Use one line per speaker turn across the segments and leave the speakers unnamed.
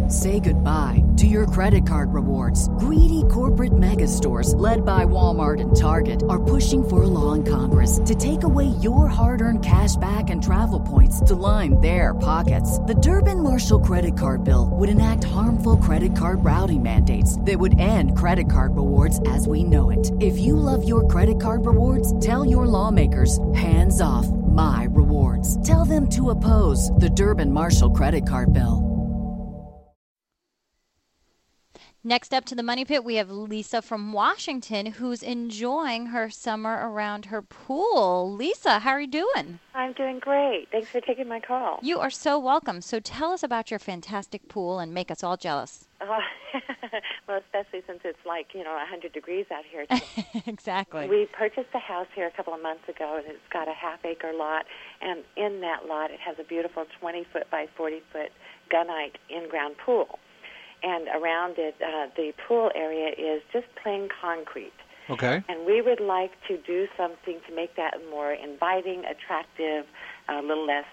Say goodbye to your credit card rewards. Greedy corporate mega stores, led by Walmart and Target, are pushing for a law in Congress to take away your hard-earned cash back and travel points to line their pockets. The Durbin-Marshall credit card bill would enact harmful credit card routing mandates that would end credit card rewards as we know it. If you love your credit card rewards, tell your lawmakers, hands off my rewards. Tell them to oppose the Durbin-Marshall credit card bill.
Next up to the Money Pit, we have Lisa from Washington, who's enjoying her summer around her pool. Lisa, how are you doing?
I'm doing great. Thanks for taking my call.
You are so welcome. So tell us about your fantastic pool and make us all jealous.
Well, especially since it's 100 degrees out here today.
Exactly.
We purchased a house here a couple of months ago, and it's got a half-acre lot. And in that lot, it has a beautiful 20-foot by 40-foot gunite in-ground pool. And around it, the pool area is just plain concrete.
Okay.
And we would like to do something to make that more inviting, attractive, a little less,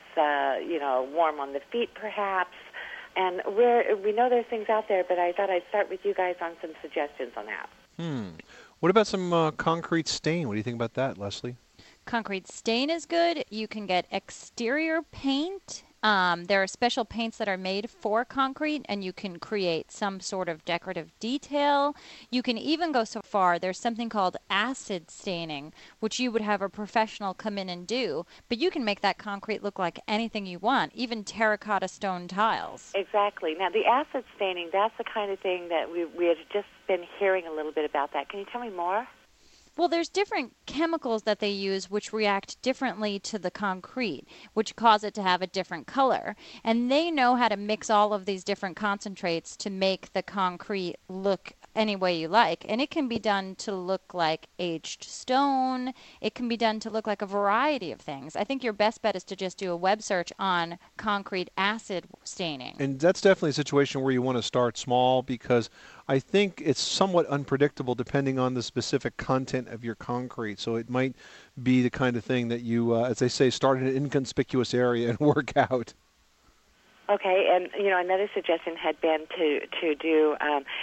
warm on the feet, perhaps. And we know there's things out there, but I thought I'd start with you guys on some suggestions on that.
What about some concrete stain? What do you think about that, Leslie?
Concrete stain is good. You can get exterior paint. There are special paints that are made for concrete, and you can create some sort of decorative detail. You can even go so far, there's something called acid staining, which you would have a professional come in and do, but you can make that concrete look like anything you want, even terracotta stone tiles.
Exactly. Now, the acid staining, that's the kind of thing that we had just been hearing a little bit about that. Can you tell me more?
Well, there's different chemicals that they use which react differently to the concrete, which cause it to have a different color. And they know how to mix all of these different concentrates to make the concrete look any way you like. And it can be done to look like aged stone. It can be done to look like a variety of things. I think your best bet is to just do a web search on concrete acid staining.
And that's definitely a situation where you want to start small, because I think it's somewhat unpredictable depending on the specific content of your concrete. So it might be the kind of thing that you, as they say, start in an inconspicuous area and work out.
Okay, and another suggestion had been to do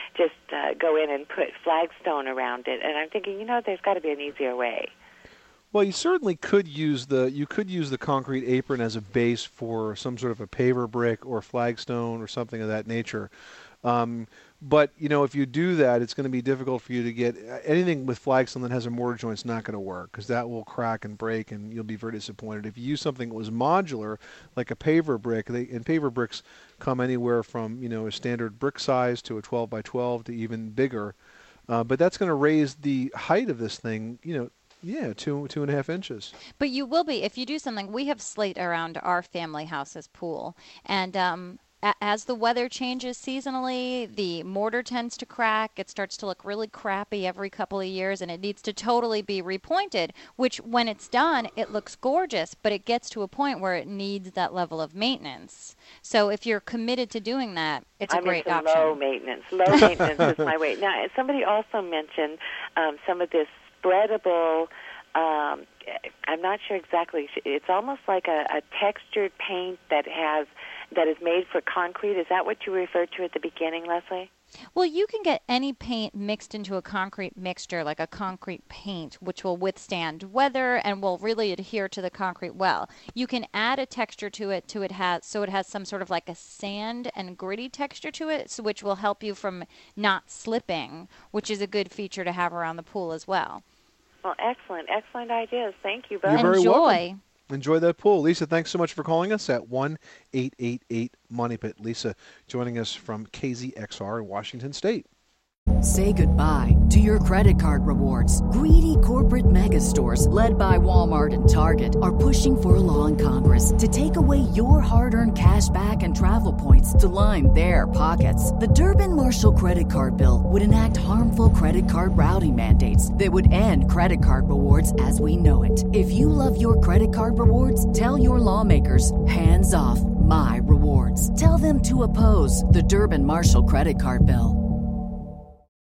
go in and put flagstone around it, and I'm thinking, there's got to be an easier way.
Well, you certainly could use the concrete apron as a base for some sort of a paver brick or flagstone or something of that nature. But if you do that, it's going to be difficult for you to get anything with flagstone that has a mortar joint. It's not going to work, because that will crack and break, and you'll be very disappointed. If you use something that was modular, like a paver brick, and paver bricks come anywhere from a standard brick size to a 12 by 12 to even bigger, but that's going to raise the height of this thing, 2.5 inches.
But you will be, if you do something. We have slate around our family house's pool, and as the weather changes seasonally, the mortar tends to crack. It starts to look really crappy every couple of years, and it needs to totally be repointed, which when it's done, it looks gorgeous, but it gets to a point where it needs that level of maintenance. So if you're committed to doing that, it's a great option.
Low maintenance. Low maintenance is my way. Now, somebody also mentioned some of this spreadable, I'm not sure exactly, it's almost like a textured paint that is made for concrete. Is that what you referred to at the beginning, Leslie?
Well, you can get any paint mixed into a concrete mixture, like a concrete paint, which will withstand weather and will really adhere to the concrete well. You can add a texture to it, so it has some sort of like a sand and gritty texture to it, which will help you from not slipping, which is a good feature to have around the pool as well.
Well, excellent ideas. Thank you both.
You're very welcome. Enjoy that pool. Lisa, thanks so much for calling us at 1-888-MONEYPIT. Lisa joining us from KZXR in Washington State.
Say goodbye to your credit card rewards. Greedy corporate mega stores, led by Walmart and Target, are pushing for a law in Congress to take away your hard-earned cash back and travel points to line their pockets. The Durbin-Marshall credit card bill would enact harmful credit card routing mandates that would end credit card rewards as we know it. If you love your credit card rewards, tell your lawmakers, hands off my rewards. Tell them to oppose the Durbin-Marshall credit card bill.